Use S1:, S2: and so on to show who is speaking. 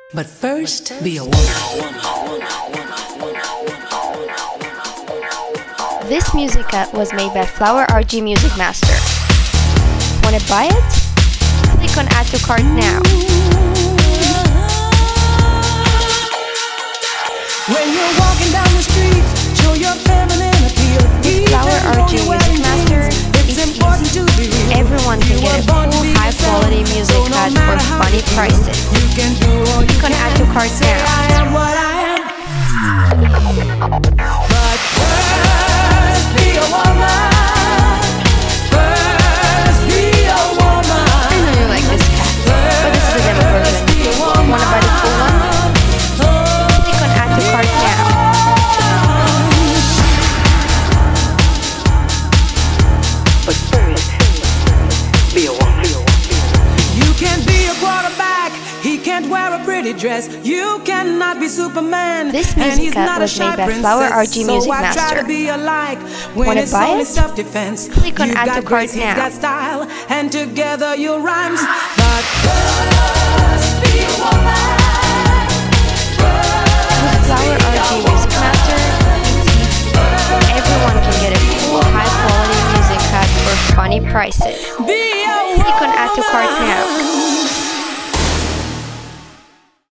S1: But first, be a woman.
S2: This music cut was made by Flower RG Music Master. Wanna buy it? Click on Add to Cart now.
S3: When you're walking down the street, show your feminine appeal.
S2: With Flower RG Music Master, it's easy. Everyone can get a cool, high-quality music cut for funny prices. Click on Add to Cart now.
S3: But first, be a woman. First, be a woman.
S2: I know you like this cat, but this is a demo version. Wanna buy the full one? Click on Add to Cart now.
S1: But first, be a woman.
S3: You can't be a quarterback. He can't wear a pretty dress. You cannot be Superman.
S2: This
S3: and
S2: music
S3: he's
S2: cut
S3: not a
S2: was
S3: shy
S2: made by
S3: princess.
S2: Flower RG Music
S3: so I try
S2: Master.
S3: to be alike when
S2: Wanna
S3: it's
S2: buy
S3: only
S2: it?
S3: self-defense.
S2: Click on
S3: You've
S2: Add
S3: got
S2: to Cart
S3: grace, he's
S2: now.
S3: got style, and together your rhymes. But first, be a woman.
S2: With Flower RG Music Master, it's easy. Everyone can get a cool, high-quality music cut for funny prices.
S3: Be a
S2: Click on Add to Cart now.